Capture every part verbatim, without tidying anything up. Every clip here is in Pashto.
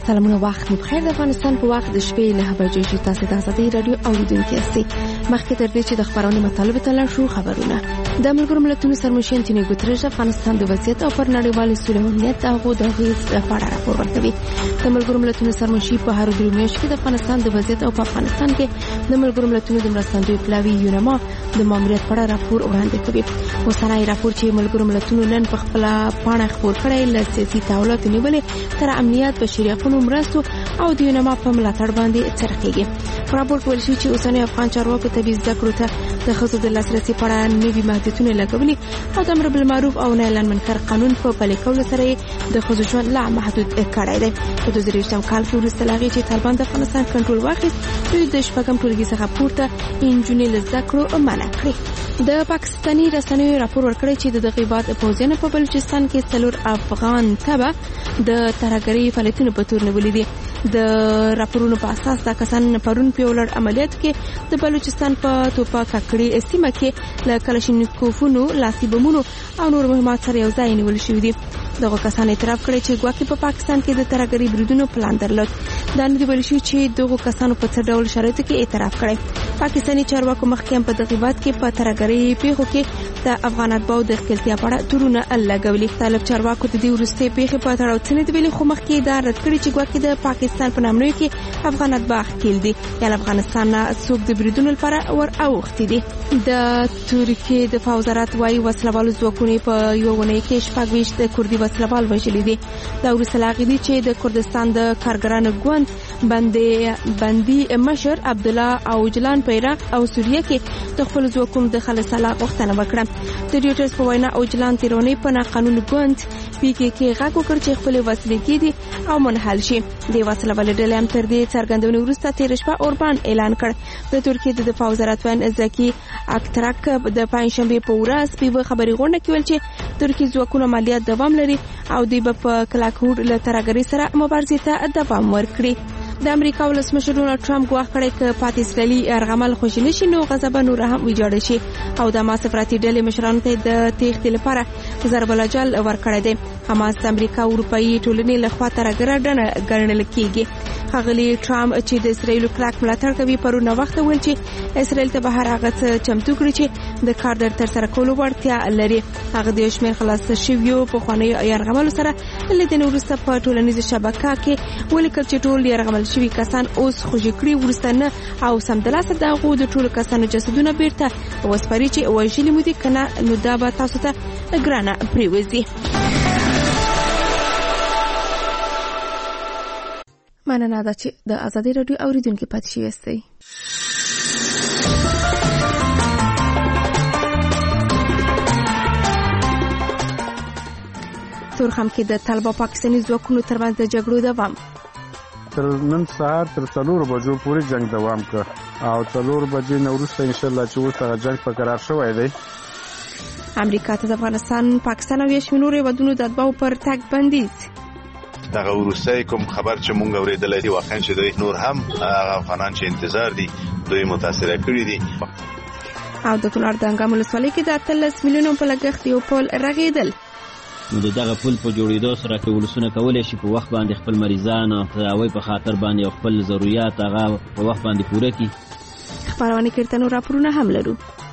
سلامونه، وخت مو بخیر. د افغانستان په وخت د شپې نه بجې چې تاسو د آزادۍ رادیو اوریدونکو یاستئ. مخکې تر دې چې د خبرونو مطالب ته لاړ شو، خبرونه. د ملګرو ملتونو سرمشر انټونیو ګوتریش افغانستان د وضعیت او پر نړیوال سولې او امنیت هغه د غیز لپاره راپور ورکوي. د ملګرو ملتونو سرمشر په هر درې میاشتې کې د افغانستان د وضعیت او په افغانستان کې د ملګرو ملتونو د مرستندوی پلاوی یونما د ماموریت په اړه راپور وړاندې کوي. اوسنۍ راپور چې ملګرو ملتونو نن په خپل پاڼه خبر کړی ل سیاسي تحولات نیولې تر امنیت بشري حقوقو مرستو او د یونما په ملاتړ باندې څرخیږي. راپور ویل شي چې اوسنۍ افغان چارواکو ته د ذکر ته د خصوصي د لاسرسي په اړه نوي محدودیتونه لګولي او د امر بالمعروف او نهي عن المنکر قانون په پلي کولو سره د خصوصي لا محدود کړای دی. په دوه زره یوولسم کال کې وروسته لاغي چې طالبان د افغانستان کنټرول واخیست، دوی د شپږم ټولګي څخه پورته انجونې له ذکر منع کړې. د پاکستاني رسنیو راپور ورکړی چې د غیبات پوځیانو په بلوچستان کې څلور افغان تبع د ترهګرۍ فعالیتونو په تور نیولې دي. د راپورونو په اساس دا کسان پرون په ولر عملیات کې د بلوچستان په توپا ککړې سیمه کې له کلاشینکوفونو، لاسي بمونو او نور مهمات سره یو ځای نیول شوی دي. دغه کسان اعتراف کړی چې ګواکې په پاکستان کې د ترهګرۍ بریدونو پلان درلود. دا نه دی ویل شوی چې دغه کسانو په څه ډول شرایطو کې اعتراف کړی. پاکستاني چارواکو مخکې په تغیبات کې په ترهګرۍ پیښو کې د افغان اتباعو د ښکېلتیا په اړه تورونه لګولي. طالب چارواکو د دې وروستۍ پیښې په اړه څه نه دی ویلي، خو مخکې دا رد کړی چې ګواکې د پاکستان په نامنوي کې افغان اتباع ښکېل دي یا افغانستان نه څوک د بریدونو لپاره ور اوښتي دي. د ترکیې د دفاع وزارت وايي وسلوالو ځواکونو په یو ونې کې شپږ ویشت د کردي وسلوال وژلي دي. دا وروسته لاغي دي چې د کردستان د کارګرانو ګوند بندي بندي مشر عبدالله اوجلان په عراق او سوریه کې د خپل ځواکونو د خلاص الله غوښتنه وکړه. د ریوټرز په وینا اوجلان تیرونی په ناقانون ګوند پی کې کې غږ وکړ چې خپل وسلې کېدي او منحل شي. د وسلوال ډلې هم تر دې څرګندونې وروسته تیر شپه اوربان اعلان کړ. د ترکیې د دفاع وزارت وین زکی اکترک د پنځشنبه په ورځ په خبري غونډه کې ویل چې ترکیې ځواکونه عملیات دوام لري او دوی په کلاکهور له ترهګرۍ سره مبارزې ته دوام ورکړي. د امریکا ولسمشر ډونالد ټرمپ ګواښ کړی چې پاتې اسرائیلي یرغمل خوشی نشي نو غضب نور هم ویجاړ شي او د حماس افراطي ډلې مشرانو ته د تېښتې لپاره ضرب الجل ورکړی دی. حماس د امریکا او اروپאי ټولنې لخوا ترهګر ډنه ګڼل کیږي. هغلی ټرمپ چې د اسرائیل کلاک ملاتړ کوي پرون وخت ویل چې اسرائیل ته به هر هغه چمتو کړي چې د کار در تر سره کولو وړتیا لري. هغه د شمیر خلاص شویو په خواني یرغمل سره لیدنه ورسته په ټولنیزه شبکه کې ولیکل چې ټول یرغمل شوی کسان اوس خوشی کړي ورستنه او سمدلاسه دغه د ټول کسانو جسدونه بیرته وسپاري چې وژلي مو دي کنه نو دا به تاسو ته ګرانه پریوزي. مننه ده چې د آزادۍ رادیو اوریدونکو پاتې شئ یاستئ. تورخم کې د طالبان پاکستاني ځواکونو ترمنځ د جګړو دوام تر نن سهار تر څلور بجو پورې جنگ دوام کړ او څلور بجې نو وروسته ان شاء الله چې وسه جنگ په قرار شوی دی. امریکا ته د افغانستان، پاکستان او یشمنور ودونو د اتباعو پر تګ بندیز. دغه وروسته کوم خبر چې مونږ اورېدلې دی واقعا چې دوی نور هم افغانان چې انتظار دي دوی متاثر کړي دي. او د کونړ د انګام ولسوالۍ کې د اتلس میلیونو په لګښت یو پل رغېدل. نو دغه پل په جوړېدو سره کې ولسونه کولای شي په وخت باندې خپل مریضان او تداوی په خاطر باندې خپل ضرورت هغه په وخت باندې پوره کړي. خبرونه کړتنو راپورونه هم لرو.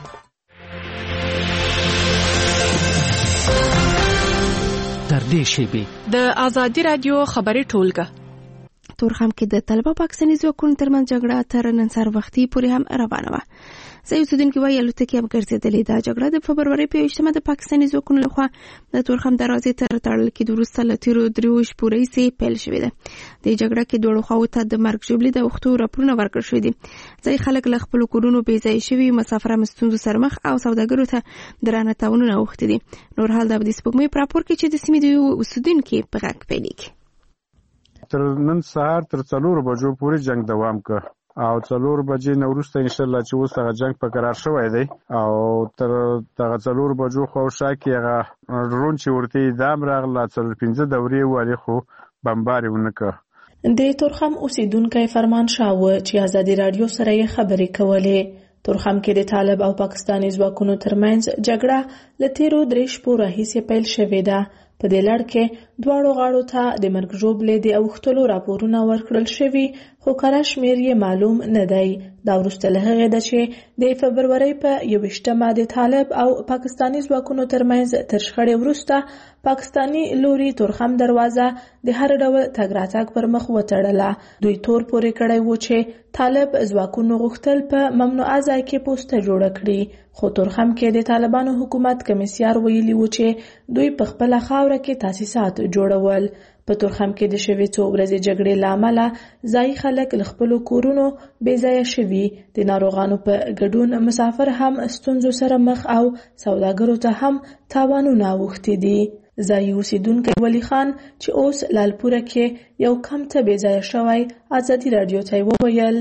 تر دې شیبې د آزادۍ رادیو خبري ټولګه تورخم کې د طالبان پاکستاني ځواکونو ترمنځ جګړه تر نن سهار وختي پورې هم روانه وه. ځینې اوسېدونکي وایي الوتکې هم ګرځېدلې. دا جګړه د فبرورۍ په یوویشتمه د پاکستاني ځواکونو لخوا د تورخم دروازې تر تړل کېدو وروسته له تېرو دریو شپو راهیسې پیل شوې ده. دې جګړه کې دواړو خواوو ته د مرګ ژوبلې د اوښتو راپورونه ورکړل شوي دي. ځینې خلک له خپلو کورونو بې ځایه شوي، مسافران ستونزو سره مخ او سوداګرو ته درانه تاوانونه اوښتي دي. نور حال د سپوږمۍ په راپور کې چې د سیمې د اوسېدونکي په غږ پیلېږي. تر نن سهار تر څلور بجو پورې جنگ دوام کړ او څلور بجې نو وروسته ان شاء الله چې وسه جنگ په قرار شوی دی او تر دغه څلور بجو خو شاکي هغه ډرون چې ورته دام راغله څلور پنځه دورې والی خو بمباري ونکړه. د تورخم اوسیدونکو فرمان شاه و چې آزادۍ رادیو سره یې خبرې کولې. تورخم کې د طالب او پاکستاني ځواکونو ترمنځ جګړه له تیرو درې شپو راهیسې پیل شوې ده په دې لړ کې دواړو غاړو ته د مرګ ژوبلې د اوښتلو راپورونه ورکړل شوي، خو کره شمېر یې معلوم نه دی. دا وروسته له هغې ده چې د فبرورۍ په یوویشتمه د طالب او پاکستاني ځواکونو ترمنځ تر شخړې وروسته پاکستاني لوري تورخم دروازه د هر ډول تګ راتګ پر مخ وتړله. دوی تور پورې کړی و چې طالب ځواکونو غوښتل په ممنوعه ځای کې پوسته جوړه کړي، خو تورخم کې د طالبانو حکومت کمیسیار ویلي و چې دوی په خپله خاوره کې تاسیسات جوړول. په تورخم کې د شوې څو ورځې جګړې له امله ځایي خلک له خپلو کورونو بې ځایه شوي، د ناروغانو په ګډون مسافر هم ستونزو سره مخ او سوداګرو ته هم تاوانونه اوښتي دي. ځایي اوسیدونکی ولی خان چې اوس لالپوره کې یو کم ته بې ځایه شوی ازادي راډیو ته یې وویل: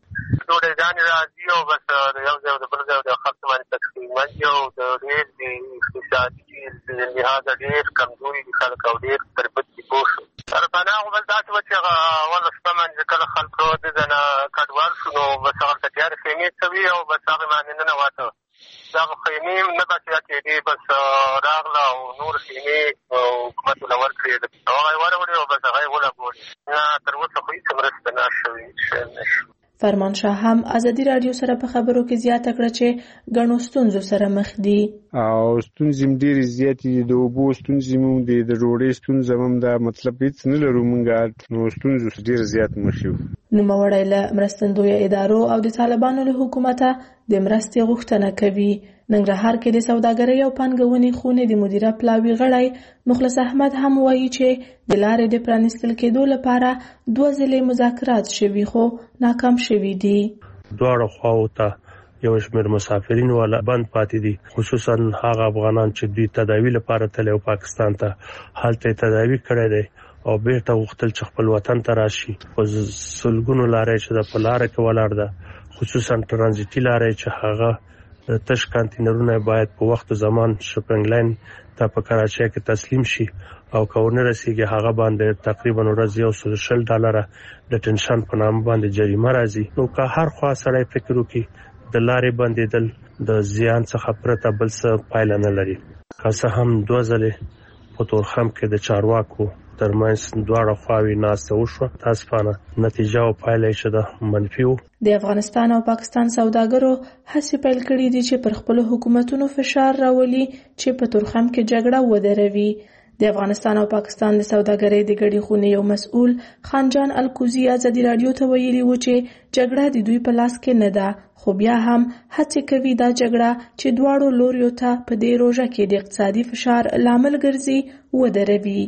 ټولې ځانې راځي او بس د یو ځای او د بل ځای د خلکو باندې تقسیموي او د ډېر د اقتصادي لحاظه ډېر کمزوري دي خلک او ډېر تربت دي. پوه شو سره پناه خو بس داسې وه چې هغه اوله شپه باندې کله خلکو دده نه کډوال شو نو بس هغه ته تیارې خیمې څوي او بس هغې باندې ننوته. دغه خیمې نه بچیا کېدې، بس راغله او نور خیمې حکومت له ورکړې او هغه یې وروړې او بس هغه یې ولګولې. نه تر اوسه خو هېڅ مرسته نه شوې شی نه شو. فرمانشاه هم ازادي راډیو سره په خبرو کې زیاته کړه چې ګڼو ستونزو سره مخ دي او ستونزې هم ډېرې زیاتې دي. د اوبو ستونزې هم دي، د ډوډۍ ستونزه هم ده، مطلب هېڅ نه لرو موږ، نو ستونزو ډېر زیات مخ یو. نوموړی له مرستندویه ادارو او د طالبانو له حکومته د مرستې غوښتنه کوي. ننګرهار کې د سوداګرۍ او پانګونې خونې د مدیره پلاوي غړی مخلص احمد هم وایي چې د لارې د پرانیستل کېدو لپاره دوه ځلې مذاکرات شوي خو ناکام شوي دي. دواړو خواو ته یو شمېر مسافرین والا بند پاتې دي، خصوصا هغه افغانان چې دوی تداوی لپاره تللی او پاکستان ته هلته تداوی کړی دی او بیرته غوښتل چې خپل وطن ته راشي. په سلګونو لارې چې د په لاره کې ولاړ ده، خصوصا ترانزیتي لارې چې هغه تش کانتینرونه باید په وخت زمان شپنګ لاین ته په کراچۍ کې تسلیم شي او که ونه رسیږي هغه باندې تقریبا ورځ یو سل شل ډالره د ټنشن په نامه باندې جریمه راځي. نو که هر خوا سړی فکر وکړي د لارې بندېدل د زیان څخه پرته بل څه پایله نه لري. که څه هم دوه ځلې په تورخم کې د چارواکو ترمنځ دواړه خواوې ناسته وشوه، تاسفانه نتیجه او پایله یې چې ده منفي و. د افغانستان او پاکستان سوداګرو هڅې پیل کړي دي چې پر خپلو حکومتونو فشار راولي چې په تورخم کې جګړه ودروي. د افغانستان او پاکستان د سوداګرۍ د ګډې خونې یو مسؤل خانجان الکوزي ازادي راډیو ته ویلي و چې جګړه د دوی په لاس کې نه ده، خو بیا هم هڅې کوي دا جګړه چې دواړو لوریو ته په دې روژه کې د اقتصادي فشار لامل ګرځي ودروي.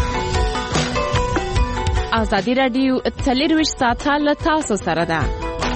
ازادي راډیو څلرویشت ساعته له تاسو سره ده.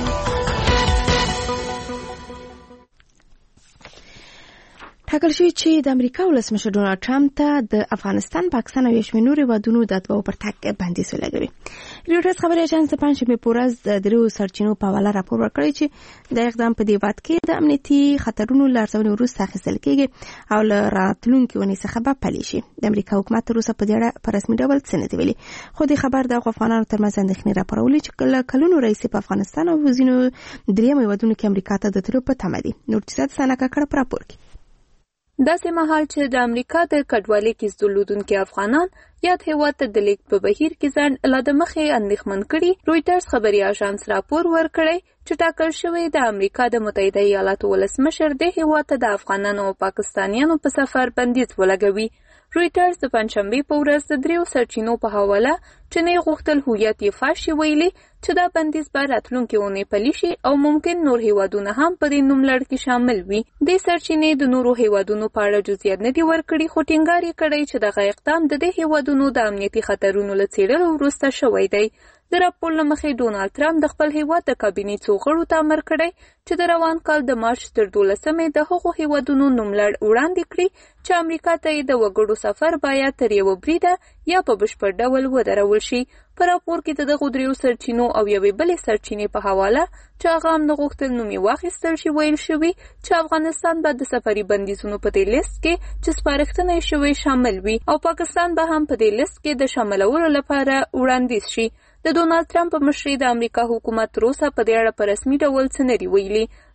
ټاکل شوی چې د امریکا ولسمشر ډونالد ټرمپ ته د افغانستان، پاکستان او یو نورو هیوادونو د اتباعو پر تګ بندیز ولګوي. رویټرز خبري اژانس د پنځمې په ورځ د درو سرچینو په حواله راپور ورکړی چې د اقدام په دې وخت کې د امنیتي خطرونو له ارزونې وروسته اخیستل کېږي او له راتلونکي اونۍ څخه به پلی شي. د امریکا حکومت تر اوسه په دې اړه په رسمي ډول څه نه دی ویلي، خو د خبر د افغانانو ترمنځ اندېښنې راپارولې چې کلونو راهیسې په افغانستان او ځینو درېیمو هیوادونو کې امریکا ته د تلو په تمه دي. نور څه څه نه کړه په راپور کې داسې مهال چې د امریکا د کډوالۍ کې ځلودونکي افغانان یاد هیواد ته د لیک په بهیر کې ځان لا د مخې اندېښمن کړي. رویټرز خبري اژانس راپور ورکړی چې ټاکل شوی د امریکا د متحده ایالاتو ولسمشر د هیواد ته د افغانانو او پاکستانیانو په سفر بندیز ولګوي. رویټرز د پنځشنبې په ورځ د دریو سرچینو په حواله چې نه غوښتل هویت یې فاش شي ویلي چې دا بندیز به راتلونکې اونۍ پلی شي او ممکن نور هیوادونه هم په دې نوملړ کې شامل وي. دې سرچینې د نورو هیوادونو په اړه جزئیات نه دي ورکړي، خو ټینګار یې کړی چې دغه اقدام د دې هیوادونو د امنیتي خطرونو له څېړلو وروسته شوی دی. د راپور له مخې ډونالد ټرمپ د خپل هیواد د کابینې څو غړو ته امر کړی چې د روان کال د مارچ تر دولسمې د هغو هیوادونو نوملړ وړاندې کړي چې امریکا ته یې د وګړو سفر باید تر یوه بریده یا په بشپړ ډول ودرول شي. په راپور کې د دغو دریو سرچینو او یوې بلې سرچینې په حواله چې هغه هم نه غوښتل نوم یې واخیستل شي ویل شوي چې افغانستان به د سفري بندیزونو په دې لیست کې چې سپارښتنه یې شوې شامل وي او پاکستان به هم په دې لیست کې د شاملولو لپاره وړاندیز شي. د ډونالد ټرمپ په مشرۍ د امریکا حکومت تر اوسه په دې اړه په رسمي ډول څه نه دي ویلي.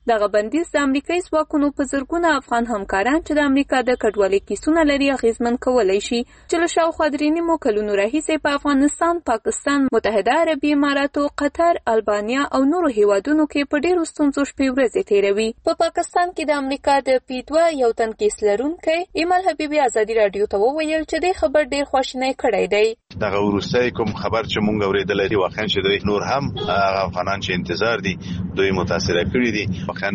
دغه بندیز د امریکایي ځواکونو په زرګونه افغان همکاران چې د امریکا د کډوالۍ کیسونه لري اغیزمن کولی شي چې له شاوخوا درې نیمو کلونو راهیسې په افغانستان، پاکستان، متحده عربي اماراتو، قطر، البانیا او نورو هیوادونو کې په ډېرو ستونزو شپې ورځې تېروي. په پاکستان کې د امریکا د پی دوه یو تن کیس لرونکی ایمل حبیبي ازادي راډیو ته وویل چې دې خبر ډېر خواشینی کړی دی. دغه وروستی کوم خبر چې مونږ اورېدلی دي واقعا چې دوی نور هم هغه افغانان چې انتظار دي دوی متاثره کړي دي.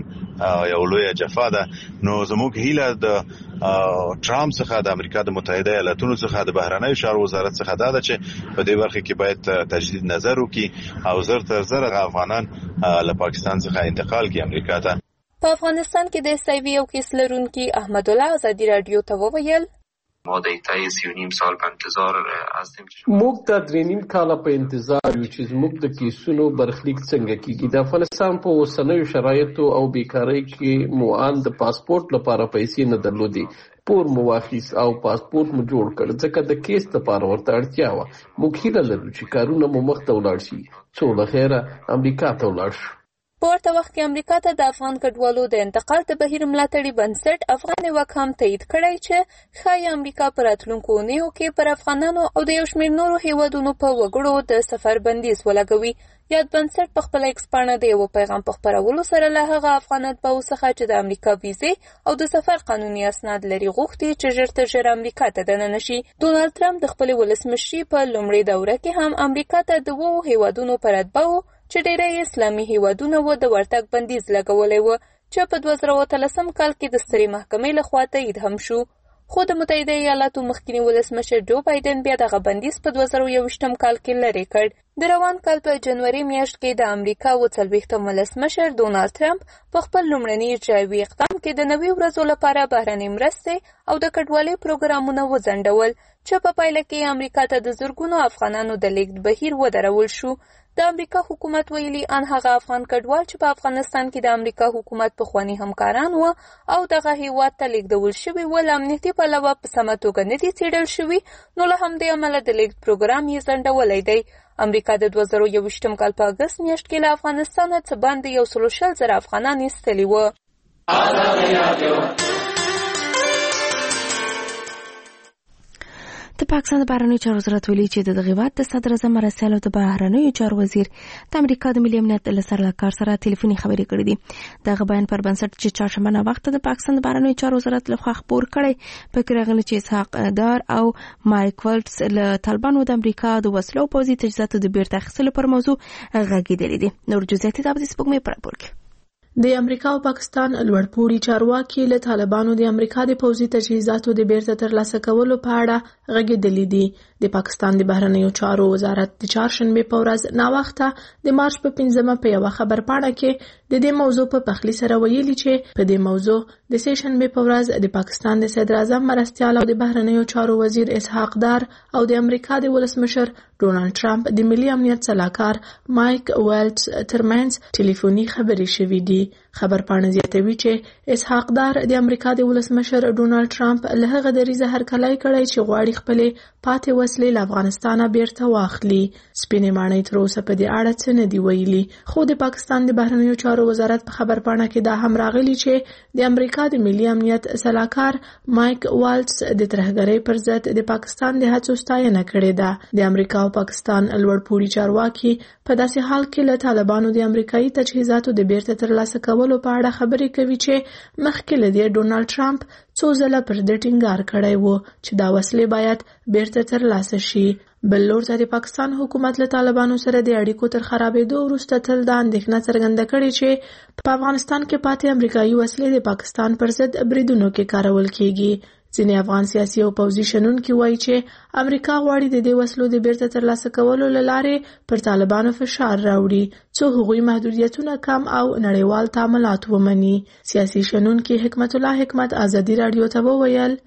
یو لویه جفا ده. نو زموږ هیله د ټرامپ څخه د امریکا د متحده ایالاتونو څخه د بهرنیو چارو وزارت څخه دا ده چې په دې برخه کې باید تجدید نظر وکړي او زر تر زر افغانان له پاکستان څخه انتقال کړي امریکا ته. په افغانستان کې د ایس آی وي یو کیس لرونکي احمد الله ازادي راډیو ته وویل ما د تای سی و نیم سال په انتظار هستیم. موږ د درې نیم کال په انتظار یو چې موږ د کیسونو برخلیک څنګه کیږي. د افغانستان په اوسنیو شرایطو او بیکاری کې موان د پاسپورت لپاره پیسې نه درلودي. پور مو واخیست او پاسپورت مو جوړ کړ ځکه د کیس لپاره ورته اړتیا وه. موږ هیله لرو چې کارونه مو مخ ته ولاړ شي څو له خیره امریکا ته ولاړ شو. په ورته وخت کې امریکا ته د افغان کډوالو د انتقال د بهیر ملاتړي بنسټ افغان نیوک هم تایید کړی چې ښایي امریکا په راتلونکو اونیو کې پر افغانانو او د یو شمېر نورو هیوادونو په وګړو د سفر بندیز ولګوي. یاد بنسټ په خپله ایکس پاڼه د یوه پیغام په خپرولو سره له هغه افغان اتباعو څخه چې د امریکا ویزې او د سفر قانوني اسناد لري غوښتي چې ژر تر ژره امریکا ته دننه شي. ډونالډ ټرمپ د خپلې ولسمشري په لومړۍ دوره کې هم امریکا ته د اوو هیوادونو پر اتباعو چې ډېری اسلامي هیوادونه و د ورتګ بندیز لګولی و چې په دوه زره اتلسم کال کې د سترې محکمې لخوا تایید هم شو. خو د متحده ایالاتو مخکینی ولسمشر جو بایدن بیا دغه بندیز په دوه زره یوویشتم کال کې لرې کړ. د روان کال په جنوري میاشت کې د امریکا اووه څلوېښتم ولسمشر ډونالډ ټرمپ په خپل لومړني اجرایوي اقدام کې د نوي ورځو لپاره بهرنۍ مرستې او د کډوالۍ پروګرامونه وځنډول چې په پایله کې امریکا ته د زرګونو افغانانو د لیږد بهیر ودرول شو. د امریکا حکومت ویلي ان هغه افغان کډوال چې په افغانستان کې د امریکا حکومت پخواني همکاران و او دغه هیواد ته لیږدول شوي و له امنیتي پلوه په سمه توګه نه دي څېړل شوي، نو له همدې امله د لیږد پروګرام یې ځنډولی دی. امریکا د دوه زره یوویشتم کال په اګست میاشت کې له افغانستانه څه باندې یو سلو شل زره افغانان ایستلي وو. د پاکستان د بهرنیو چارو وزارت ویلي چې د دغه هیواد د صدر اعظم مرستیال او د بهرنیو چارو وزیر د امریکا د ملي امنیت له سرلارښکار سره ټلیفوني خبرې کړې دي. دغه بیان پر بنسټ چې چهارشنبه نه وخت د پاکستان د بهرنیو چارو وزارت لخوا خپور کړی پکې راغلی چې اسحاق دار او مایک ولټس له طالبانو د امریکا د وسلو او پوځي تجهیزاتو د بیرته اخیستلو پر موضوع غږېدلي دي. نور جزئیات د سپوږمۍ په راپور کې. د امریکا او پاکستان لوړپوړي چارواکي له طالبانو د امریکا د پوځي تجهیزاتو د بیرته ترلاسه کولو په اړه غږېدلي دي. د پاکستان د بهرنیو چارو وزارت د چهارشنبه په ورځ ناوخته د مارچ په پنځمه په یوه خبرپاڼه کې د دې موضوع په پخلی سره ویلي چې په دې موضوع د سه شنبه په ورځ د پاکستان د صدر اعظم مرستیال او د بهرنیو چارو وزیر اسحاق دار او د امریکا د ولسمشر ډونالډ ټرمپ د ملي امنیت سلاکار مایک ولټس ترمنځ ټلیفوني خبرې شوې دي. خبرپاڼه زیاتوي چې اسحاق دار د امریکا د ولسمشر ډونالډ ټرمپ له هغه دریځه هرکلی کړی چې غواړي خپلې پاتې وسلې له افغانستانه بیرته واخلي. سپینې ماڼۍ تر اوسه په دې اړه څه نه دي ویلي، خو د پاکستان د بهرنیو چارو وزارت په خبرپاڼه کې دا هم راغلي چې د امریکا د ملي امنیت سلاکار مایک والټس د ترهګرۍ پر ضد د پاکستان د هڅو ستاینه کړې ده. د امریکا او پاکستان لوړپوړي چارواکي په داسې حال کې له طالبانو د امریکایي تجهیزاتو د بیرته ترلاسه کولو په اړه خبرې کوي چې مخکې له دې ډونالډ ټرمپ څو ځله پر دې ټینګار کړی و چې دا وسلې باید بیرته ترلاسه شي. بل لور ته د پاکستان حکومت له طالبانو سره د اړیکو تر خرابېدو وروسته تل دا اندېښنه څرګنده کړې چې په افغانستان کې پاتې امریکایي وسلې د پاکستان پر ضد بریدونو کې کارول کیږي. ځینې افغان سیاسي او پوځي شنونکي وایي چې امریکا غواړي د دې وسلو د بیرته ترلاسه کولو له لارې پر طالبانو فشار راوړي څو هغوی محدودیتونه کم او نړیوال تعاملات ومني. سیاسي شنونکي حکمت الله حکمت ازادي راډیو ته وویل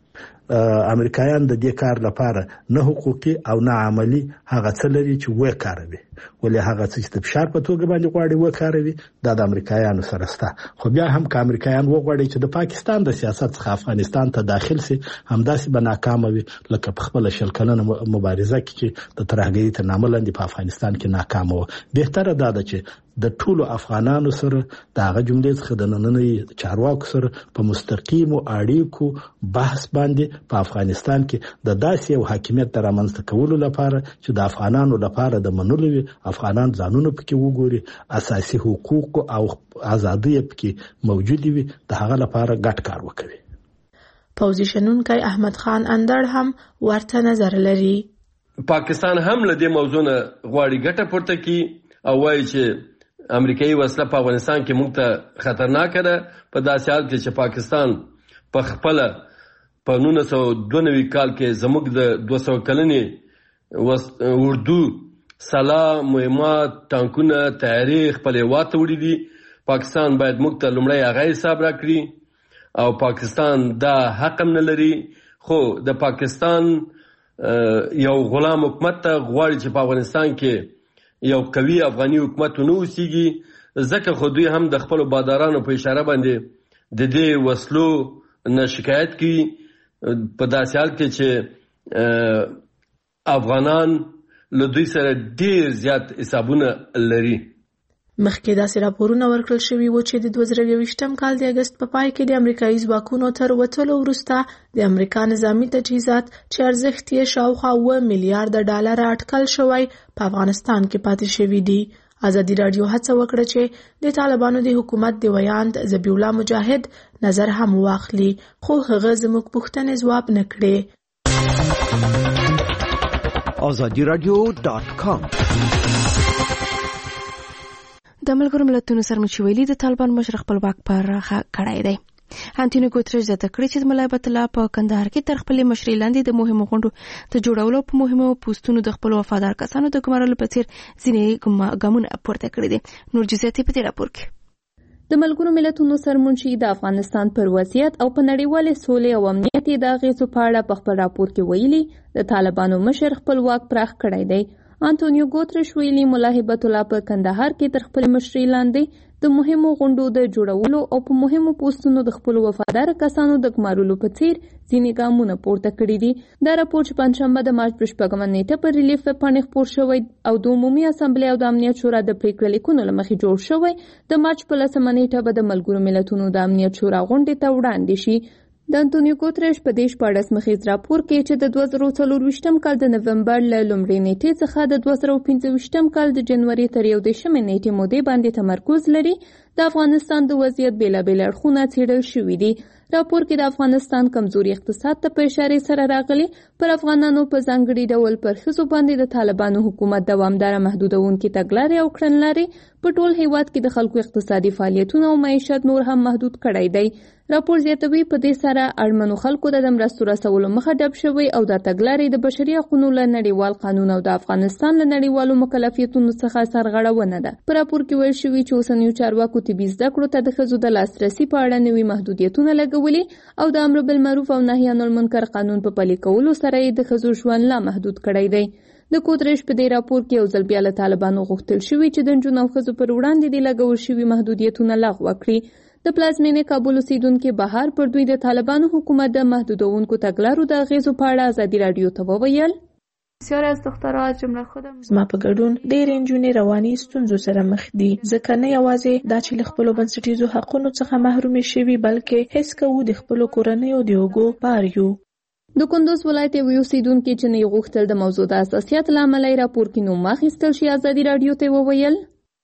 امریکایان د دې کار لپاره نه حقوقي او نه عملی هغه څه لري چې وې کاروي، ولې هغه څه چې د فشار په توګه باندې غواړي وې کاروي دا د امریکایانو سره ستا. خو بیا هم که امریکایان وغواړي چې د پاکستان د سیاست څخه افغانستان ته داخل سي همداسې به ناکامه وي لکه په خپل شل کلنه مبارزه کې چې د ترهګرۍ تر نامه لاندې په افغانستان کې ناکامه و. بهتره دا ده چې د ټولو افغانانو سره د هغه جملې څخه د نننۍ چارواکو سره په مستقیمو اړیکو بحث باندې په افغانستان کې د داسې یو حاکمیت د رامنځته کولو لپاره چې د افغانانو لپاره د منلو وي، افغانان ځانونه پکې وګوري، اساسي حقوق او ازادي پکې موجود وي، د هغه لپاره ګډ کار وکړي. پوځي شنونکی احمد خان اندړ هم ورته نظر لري. پاکستان هم له دې موضوع نه غواړي ګټه پورته کړي او وایي چې امریکایي وسله په افغانستان کې موږ ته خطرناکه ده، په داسې حال کې چې پاکستان په خپل په نولس سوه دوه نوي کال کې زموږ د دوه سوه کلنې اردو سلاح مهمات ټانکونه تیارې خپل هېواد ته وړي دي. پاکستان باید موږ ته لومړی هغه حساب راکړي او پاکستان دا حق هم نه لري. خو د پاکستان یو غلام حکومت ته غواړي چې په افغانستان کې یو قوي افغاني حکومت ونه اوسېږي، ځکه خو دوی هم د خپلو بادارانو په اشاره باندې د دې وسلو نه شکایت کوي په داسې حال کې چې افغانان له دوی سره ډېر زیات حسابونه لري. مخکې داسې راپورونه ورکړل شوي و چې د دوه زره یوویشتم کال د اګست په پای کې د امریکایي ځواکونو تر وتلو وروسته د امریکا نظامي تجهیزات چې ارزښت یې شاوخوا اوه میلیارډ ډالره اټکل شوی په افغانستان کې پاتې شوي دي. ازادي راډیو هڅه وکړه چې د طالبانو د حکومت د ویاند ذبیح الله مجاهد نظر هم واخلي، خو هغه زموږ پوښتنې ځواب نه کړې. آزادي رادیو ډاټ کام د ملګرو ملتونو سرمنشي ویلي د طالبان مشر خپل واک پراخه کړی دی. انټونیو ګوتریش زیاته کړې چې د ملا عبد الله په کندهار کې تر خپلې مشرۍ لاندې د مهمو غونډو د جوړولو په مهمو پوسټونو د خپلو وفادار کسانو د ګمارلو په څیر ځینې ګامونه پورته کړي دي. نور جزئیات په دې راپور کې. د ملګرو ملتونو سرمنشي د افغانستان پر وضعیت او په نړیوالې سولې او امنیت د اغېزو په اړه په خپل راپور کې ویلي د طالبانو مشر خپل واک پراخ کړی دی. انټونیو ګوتریش ویلي ملا هبت الله په کندهار کې تر خپل مشرۍ لاندې د مهمو غونډو د جوړولو او په مهمو پوسټونو د خپل وفادار کسانو د ګمارلو په څیر ځینې ګامونه پورته کړي دي. دا راپور چې پنځشنبه د مارچ په شپږمه نیټه پر ریلیف ویبپاڼې خپور شوی او د عمومي اسامبلې او د امنیت شورا د پریکړې لیکونو له مخې جوړ شوی د مارچ په لسمه نیټه به د ملګرو ملتونو د امنیت شورا غونډې ته وړاندې شي. د انټونیو ګوتریش په دې شپاړس مخیز راپور کې چې د دوه زره څلرویشتم کال د نومبر له لومړۍ نیټې څخه د دوه زره پنځه ویشتم کال د جنوري تر یو دېرشمې نیټې مودې باندې تمرکز لري. د افغانستان د وضعیت بېلابېل اړخونه څېړل شوي دي. راپور کې د افغانستان کمزوري اقتصاد ته په اشارې سره راغلي، پر افغانانو په ځانګړي ډول پر ښځو باندې د طالبانو حکومت دوامداره محدودونکي تګلارې او کړنلارې په ټول هیواد کې د خلکو اقتصادي فعالیتونه او معیشت نور هم محدود کړی دی. راپور زیاتوي په دې سره اړمنو خلکو ته د مرستو رسولو مخه ډب شوی او دا تګلارې د بشري حقوقو له نړیوال قانون او د افغانستان له نړیوالو مکلفیتونو څخه سرغړونه ده. په راپور کې ویل شوي چې اوسنیو چارواکو طبي زده کړو ته د ښځو د لاسرسي په اړه نوي محدودیتونه لګولي او د امر بالمعروف او نهي عن المنکر قانون په پلي کولو سره یې د ښځو ژوند لا محدود کړی دی. د ګوتریش په دې راپور کې یو ځل بیا له طالبانو غوښتل شوي چې د نجونو او ښځو پر وړاندې د لګول شوي محدودیتونه لغوه کړي. د پلازمینې کابل اوسیدونکي بهار پر دوی د طالبانو حکومت د محدودونکو تګلارو د اغېزو په اړه ازادي راډیو ته وویل. بسیار از دخترها جمله خودم زما په ګډون ډېرې نجونې رواني ستونزو سره مخ دي، ځکه نه یوازې دا چې له خپلو بنسټیزو حقونو څخه محرومې شوي بلکې حس کوو د خپلو کورنیو د اوږو بار یو. د کندوز ولایت یو اوسیدونکي چې نه غوښتل د موضوع د حساسیت له امله راپور کې نوم واخیستل شي ازادي راډیو ته وویل.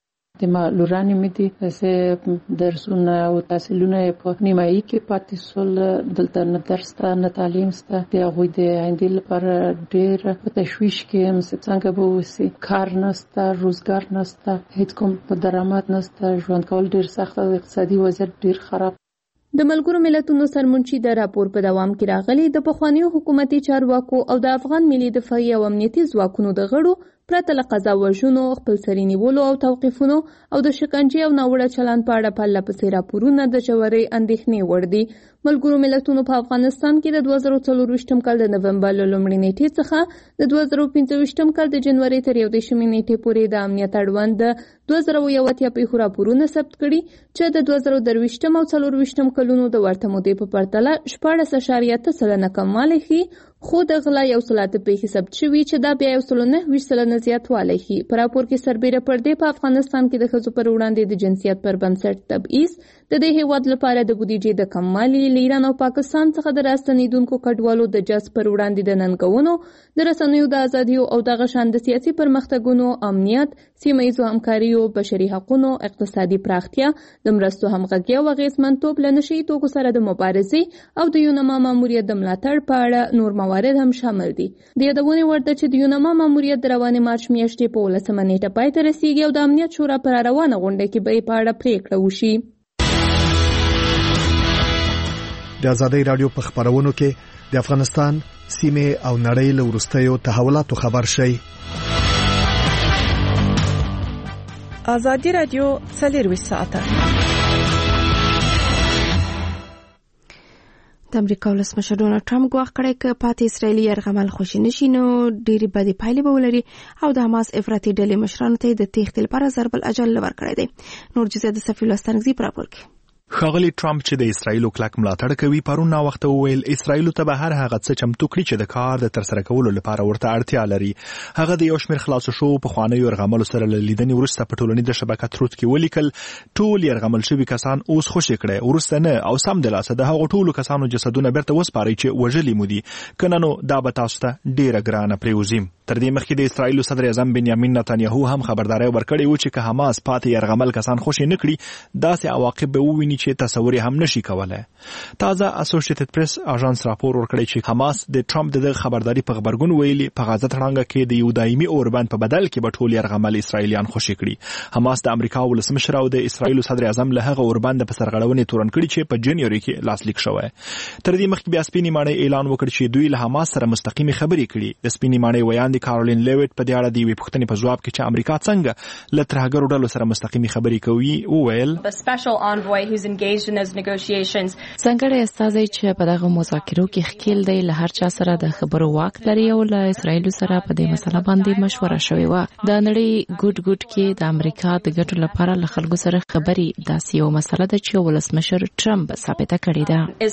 د ما لورانې مې دي زه درسونه او تحصیلونه په نیمایي کې پاتې سول، دلته نه درس ته نه تعلیم سته، د هغوی د آینده لپاره ډېر په تشویش کې یم چې څنګه به وسي، کار نسته، روزګار نسته، هیڅ کوم درآمد نسته، ژوند کول ډېر سخت او اقتصادي وضعیت ډېر خراب. د ملګرو ملتونو سرمنشي د راپور په دوام کې راغلي د پخوانیو حکومتي چارواکو او د افغان ملي دفاعي او امنیتي ځواکونو د غړو پرته له قضا وژنو، خپلسري نیولو او توقیفونو او د شکنجې او ناوړه چلند په اړه پرله پسې راپورونه د ژورې اندېښنې وړ دي. ملګرو ملتونو په افغانستان کې د دوه زره څلورویشتم کال د نومبر له لومړۍ نیټې څخه د دوه زره پنځویشتم کال د جنوري تر یودېرشمې نیټې پورې د امنیت اړوند د دوه زره یو اتیا پیښو راپورونه ثبت کړي چې د دوه زره درویشتم او څلورویشتم کلونو د ورته مودې په پرتله شپاړس اعشاریه اته سلنه کموالی ښيي، خو د غلا یو سل اته پیښې ثبت شوي چې دا بیا یو سل نهه ویشت سلنه زیاتوالی ښيي. په راپور کې سربیره پر دې په افغانستان کې د ښځو پر وړاندې د جنسیت پر بنسټ تبعیض د دې هیواد لپاره د بودیجې د کموالي، له ایران او پاکستان څخه د راستنیدونکو کډوالو د جذب پر وړاندې د ننګونو، د رسنیو د ازادیو او دغه شان د سیاسي پرمختګونو، امنیت، سیمه ییزو همکاریو، بشري حقونو، اقتصادي پراختیا، د مرستو همغږي او اغېزمنتوب، له نشهیي توکو سره د مبارزې او د یونما ماموریت د ملاتړ په اړه نور موارد هم شامل دي. د یادونې وړ ده چې د یونما ماموریت د روانې مارچ میاشتې په ولسمه نیټه پای ته رسیږي او د امنیت شورا پر روانه غونډه کې به په اړه پریکړه وشي. د ازادۍ رادیو په خبرونو کې د افغانستان سیمه او نړۍ له وروستیو تحولاتو خبر شي. ازادي رادیو څلور ساعته. د امریکا ولسمشر ډونالد ټرمپ ګواښ کړی چې پاتې اسرایلی یرغمل خوشي نشي نو ډېری بدې پایلې به ولري او د حماس افراطي ډلې مشرانو ته د تېښتې لپاره ضرب الاجل ورکړی دی. نور جزئیات د صفی لستانګزي پر راپور کې. ښاغلی ټرمپ چې د اسرایلو کلک ملاتړ کوي پرون نا وخت وویل اسرایلو ته به هر هغه څه چمتو کړي چې د کار د ترسره کولو لپاره ورته اړتیا لري. هغه د یو شمېر خلاصو شو په خوانیو یرغملو سره له لیدنې وروسته په ټولنیزه شبکه تروت کې ولیکل ټول یرغمل شوي کسان اوس خوشي کړي وروسته نه او سم دلاسه د هغو ټولو کسانو جسدونه بیرته وسپاري چې وژلي مو دي کنه نو دا به تاسو ته ډیره ګرانه پریوزیم. تر دې مخکې د اسرایلو صدر اعظم بنیامین نتانیاهو هم خبرداري ورکړې و چې که حماس پاتې یرغمل کسان خوشي نه کړي داسې عواقب به وویني چې تصور هم نشي کولای. تازه اسوسییټډ پریس اژانس راپور ورکړی چې حماس د ټرمپ د خبرداري په خبرګون ویلي په غزه تړانګه کې د یو دایمي اوربند په بدل کې به ټول یرغمل اسرایلیان خوشي کړي. حماس د امریکا ولسمشر او د اسرایلو صدر اعظم له هغه اوربند په سرغړونې تورن کړي چې په جنوري کې لاسلیک شوی. تر دې مخکې بیا سپینې ماڼۍ اعلان وکړ چې دوی له حماس سره مستقیمي خبرې کړي. د سپینې ماڼۍ ویاندې کارولین لیویټ په دې اړه د یوې پوښتنې په ځواب کې چې امریکا څنګه له ترهګرو ډلو سره مستقیمي خبرې کوي وویل څنګه استازي چې په دغه مذاکرو کې ښکیل دی له هر چا سره د خبرو واک لري او له اسرایل سره په دې مسله باندې مشوره شوې و. د نړۍ ګډ ګډ کې د امریکا د ګټو لپاره له خلکو سره خبرې داسې یو مسله ده چې ولسمشر ټرمپ ثابته کړې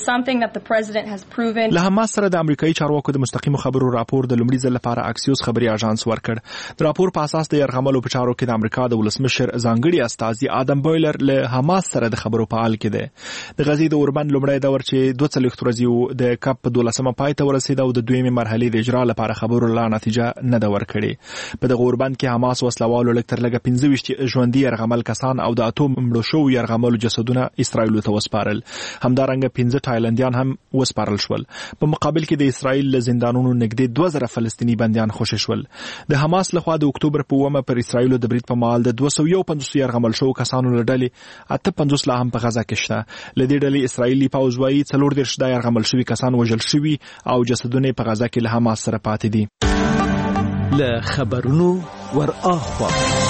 ده. له حماس سره د امریکایي چارواکو د مستقیمو خبرو راپور د لومړي ځل لپاره اکسیوس خبري اژانس ورکړ. د راپور په اساس د یرغملو په چارو کې د امریکا د ولسمشر ځانګړي استازي آدم بویلر له حماس سره د خبرو په حال کې دی. د غزې د اوربند لومړی دور چې دوه څلوېښت ورځې د کپ په دولسمه پای ته ورسېد او د دویمې مرحلې د اجرا لپاره خبرو لا نتیجه نه ده ورکړې. په دغه اوربند کې حماس وسلوالو لږ تر لږه پنځه ویشت ژوندي یرغمل کسان او د اتو مړو شوو یرغملو جسدونه اسرایلو ته وسپارل. همدارنګه پنځه تایلندیان هم وسپارل شول. په مقابل کې د اسرایل له زندانونو نږدې دوه زره فلسطیني بندیان خوشي شول. د حماس لخوا د اکتوبر په اوومه پر اسرایلو د برید په مهال د دوه سوه یو پنځوس یرغمل شوو کسانو له ډلې اته پنځوس لا هم په غزه کې شته. له دې ډلې اسرایلي پوځ وایي څلور دېرش دا یرغمل شوي کسان وژل شوي او جسدونه په غزه کې له حماس سره پاتې دي. له خبرونو ور اخوا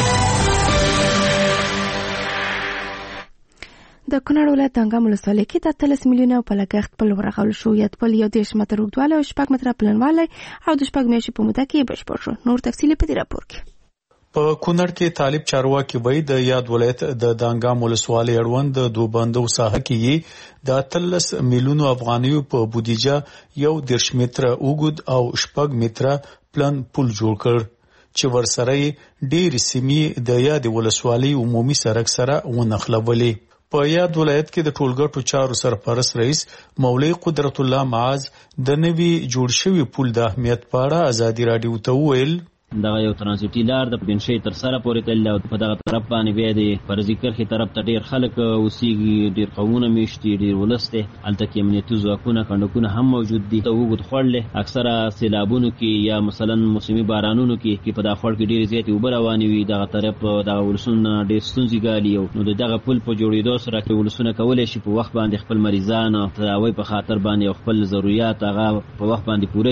د کونړ ولایت دانګام ولسوالۍ کې د اتلس میلیونه په لګښت پل ورغول شو. یاد پل یو دېرش متره اوږدوالی او شپږ متره پلنوالی او د شپږ میاشتې په موده کې بشپړ شو. نور تفصیل په دې راپور کې. په کونړ کې طالب چارواکي وایي د یاد ولایت د دانګام ولسوالۍ اړوند د دوبندو ساحه کې د اتلس میلیونو افغانیو په بودیجه یو دېرش متره اوږد او شپږ متره پلن پل جوړ کړ چې ورسره ډېرې سیمې د یاد ولسوالۍ عمومي سړک سره ونښلولې. په یاد ولایت کې د ټولګټو چارو سرپرست رئیس مولوي قدرت الله معاذ د نوي جوړ شوي پل د اهمیت په اړه ازادي رادیو ته وویل دغه یو ترانزیټي لار د بنشي تر سره پورې تللی او په دغه طرف باندې بیا د فرضي کرښې طرف ته ډېر خلک اوسېږي، ډېر قومونه میشت دي، ډېر ولس دی. هلته کې امنیتي ځواکونه کنډکونه هم موجود دي. د اوږد خوړ دی اکثره سیلابونو کې یا مثلا موسمي بارانونو کې کې په دغه خوړ کې ډېرې زیاتې اوبه روانې وي. دغه طرف دغه ولسونه ډېر ستونزې ګالي. نو د دغه پل په جوړېدو سره کې ولسونه کولی شي په وخت باندې خپل مریضان تداوی په خاطر باندې او خپل ضرورت هغه په وخت باندې پوره کړي.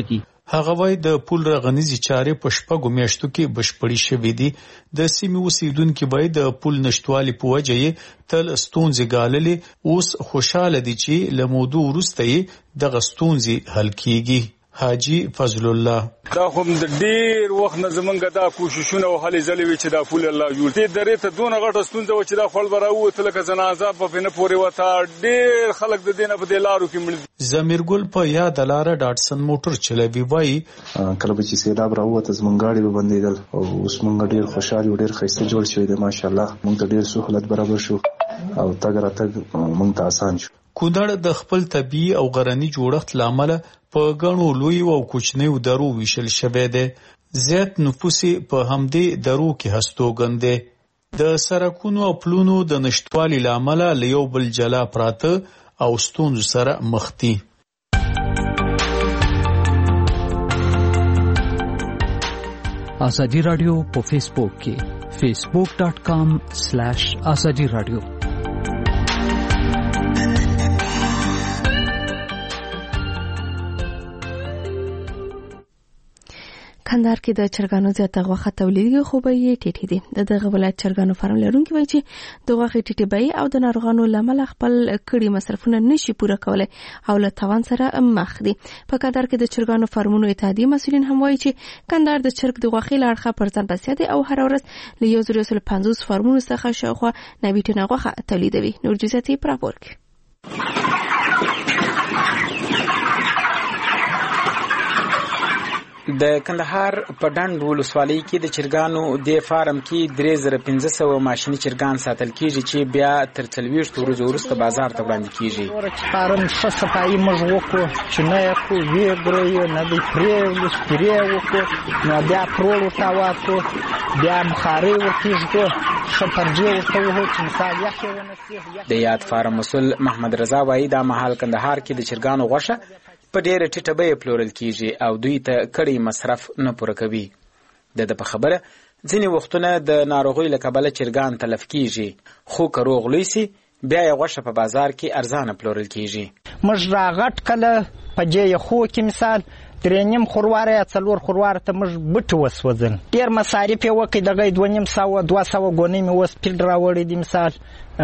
هغه وایي د پول رغنیزي چارې په شپږو میاشتو کې بشپړې شوې دي. د سیمې اوسیدونکي باید د پول نشټوالي په وجه یې تل ستونزې ګاللې، اوس خوشاله دي چې له مودو وروسته یې دغه ستونزې حل کیږي. حاجی فضل الله دا هم د ډیر وخت نه زمونږ دا کوششونه او هلې ځلې وي چې دا پول الله جوړ دې درې ته دونه غټه ستونزه و چې دا خپل براوته لکه جنازه په نه پورې وته ډیر خلک د دینه په دې لارو کې مړ. زمیر ګل په یاد لاره ډاټسن موټر چلوي، وایي کله چې سیلاب راوته زمونږ گاډي به بندیدل او اوس مونږ ډیر خوشاله ډیر ښایسته جوړ شوی دی ماشاءالله. مونږ ته ډیر سہولت برابر شو او تګ راتګ مونږ ته آسان شو. کونړ د خپل طبي او غرنی جوړښت لامل په غنو لوی او کوچنیو درو ویشل شوی دی. زیات نفوس په همدې درو کې هستوګن دی. د سرکونو او پلونو د نشټوالي لامل له یو بل جلا پراته او ستونزو سره مخ دي. ازادي رادیو په فیسبوک کې فیسبوک ډاٹ کام سلیش ازادي رادیو. کندهار کې د چرګانو زیاته غوښه تولیدي خو به یې ټیټې دي. د دغه ولایت چرګانو فارم لرونکي وایي چې د غوښې ټیټې بیې او د ناروغانو له امله خپل کړي مصرفونه نشي پوره کولی او له تاوان سره مخ دي. په کندهار کې د چرګانو فارمونو اتحادیې مسؤلین هم وایي چې کندهار د چرګ د غوښې له اړخه پر ځان بسیا دی او هر ورځ له یو زر سل پنځوس فارمونو څخه شاوخوا نوي ټنه غوښه تولیدوي. نور جزئیات یې په راپور کې. د کندهار په ډنډ ولسوالۍ کې د چرګانو د فارم کې درې زره پنځه سوه ماشیني چرګان ساتل کیږي چې بیا تر څلوېښتو ورځو وروسته بازار ته وړاندې کیږي. فارم ښه صفایي موږ وکړو چې نه یې کړو ویې ګرو نه دی پرېږدو سپرې وکړو نو بیا پروړ ورته واچو بیا بخارۍ ورکېږدو ښه پرجې ورته وهو چې مثال یخ یې ونه سي. د یاد فارم مسؤل محمد رضا وایي دا مهال کندهار کې د چرګانو غوښه په ډېره ټیټه بیه پلورل کیږي او دوی ته کړي مصرف نه پوره کوي. د ده په خبره ځینې وختونه د ناروغۍ له کبله چرګان تلف کیږي خو که روغ لوی سي بیا یې غوښه په بازار کې ارزانه پلورل کیږي. موږ راغټ کله په دې یخو کې مثال درې نیم خورواره یا څلور خورواره ته موږ بټ وسوځل ډېر مصارف یې وکړي دغه دوه نیم سوه دوه سوه ګونۍ مې اوس پیل راوړی دي مثال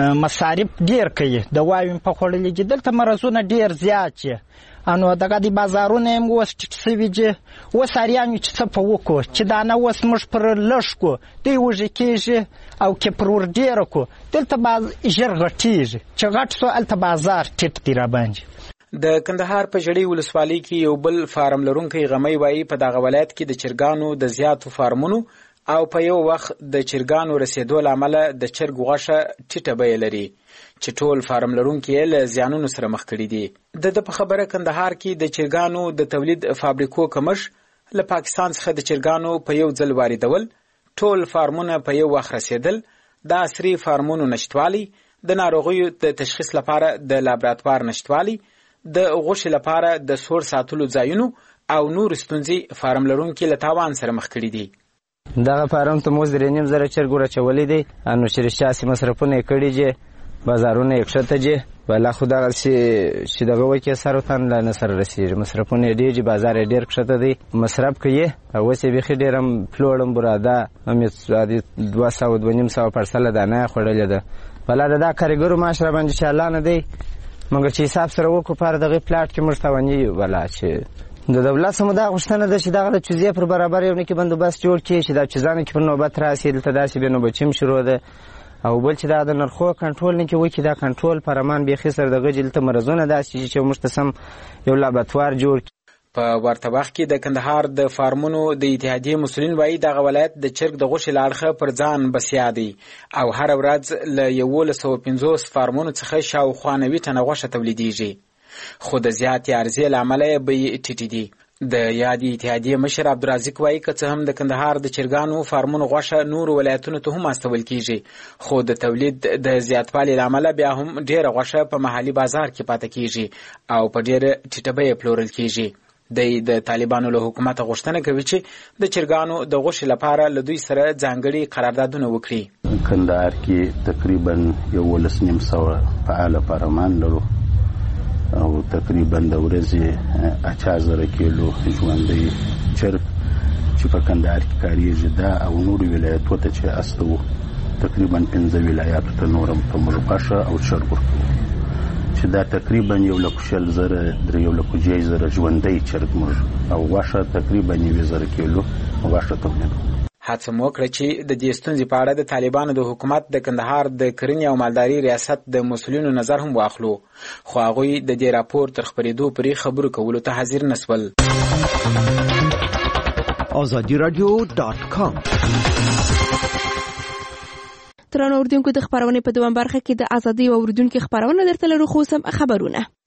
مصارف ډېر کوي دواوې مې په خوړلي دي دلته مرضونه ډېر زیات چې انو دغه د بازارونه هم اوس ټیټ سوي دي. اوس اریان چې څه په وکړو چې دانه اوس موږ پر لږ کړو دوی وږي کېږي او که پر ور ډېره کړو دلته باز ژر غټېږي چې غټ سو هلته بازار ټیټ دی راباندې. د کندهار په ژړۍ ولسوالۍ کې یو بل فارم لرونکی غمی وایي په دغه ولایت کې د چرګانو د زیاتو فارمونو او په یو وخت د چرګانو رسېدو له امله د چرګ غوښه ټیټه بیه لري چې ټول فارم لرونکي یې له زیانونو سره مخ کړي دي. د ده په خبره کندهار کې د چرګانو د تولید فابریکو کمښت له پاکستان څخه د چرګانو په یو ځل واردول ټول فارمونه په یو وخت رسېدل د عصري فارمونو نشتوالی د ناروغیو د تشخیص لپاره د لابراتوار نشتوالی د غوښې لپاره د سوړ ساتلو ځایونو او نور ستونزې فارم لرونکي له تاوان سره مخ کړي دي. دغه فارم ته موږ درې نیم زره چرګ ورچولی دی نو چې رښتیاسې مصرفونه یې کړي دي بازارونه یې کښته دي ولا خو دغسې چې دغه وکړي سر تن لا نه سره رسېږي مصرفونه یې ډېر دي بازار یې ډېر کښته دی مصرف کوي اوس یې بیخي ډېر هم پلوړم براده هم یې دوه سوه دوه نیم سوه پرسله دانه یې خوړلې ده ولا د دا کارګرو معاش راباندې چې الله نه دی مګر چې حساب سره وکړو په هر دغې پلاټ کې موږ تواني یو ولا چې د دولت څخه مو دا غوښتنه ده چې دغه د چوزې پر برابر یو نکي بندوبست جوړ کړي چې دا چوزانو کې پر نوبت راسي دلته داسې بې نوبتي هم شروع ده او بل چې دا د نرخو کنټرول نه کې وکړي دا کنټرول پارلمان بیخي سره دغه دلته مرضونه داسې چې موږ ته سم یو لابراتوار جوړ کړي. په ورته وخت کې د کندهار د فارمونو د اتحادیې مسؤلین وایي دغه ولایت د چرګ د غوښې له اړخه پر ځان بسیا دی او هره ورځ له یولس سوه پنځوس فارمونو څخه شاوخوا نوي ټنه غوښه تولیدیږي خو د زیاتې عرضې له امله یې بیې ټیټې دي. د یادې اتحادیې مشر عبدالرازق وایي که څه هم د کندهار د چرګانو فارمونو غوښه نورو ولایتونو ته هم استول کیږي خو د تولید د زیاتوالي له امله بیا هم ډېره غوښه په محلي بازار کې پاته کیږي او په ډېره ټیټه بیه پلورل کیږي. د د طالبانو له حکومت غوښتنه کوي چې د چرګانو د غوښې لپاره له دوی سره ځانګړي قراردادونه وکړي. کندهار کې تقریبا یولس نیم سوه فعاله فارمان لرو او تقریبا د ورځې اته زره کیلو ژوندۍ چرګ چې په کندهار کې کاریږي دا او نور ولایتونو ته چې استو تقریبا پنځه ولایاتو ته نورم په مرغاشه او چرګ ورکوي چې دا تقریبا یو لک شل زره درې یو لک جې زره ژوندۍ چرګ موږ او واشه تقریبا یو زره کیلو واشه تولید. هڅه مو وکړه چې د دې ستونزې په اړه د طالبانو د حکومت د کندهار د کرنې او مالداري ریاست د مسؤلینو نظر هم واخلو، خو هغوی د دې راپور تر خپرېدو پورې خبرو کولو ته حاضر نسول. آزادی رادیو ډاټ کام. ترانه اوردونکو د خبرونه په دوام برخه کې د ازادي او اوردونکو خبرونه درته لرو، خو سم خبرونه.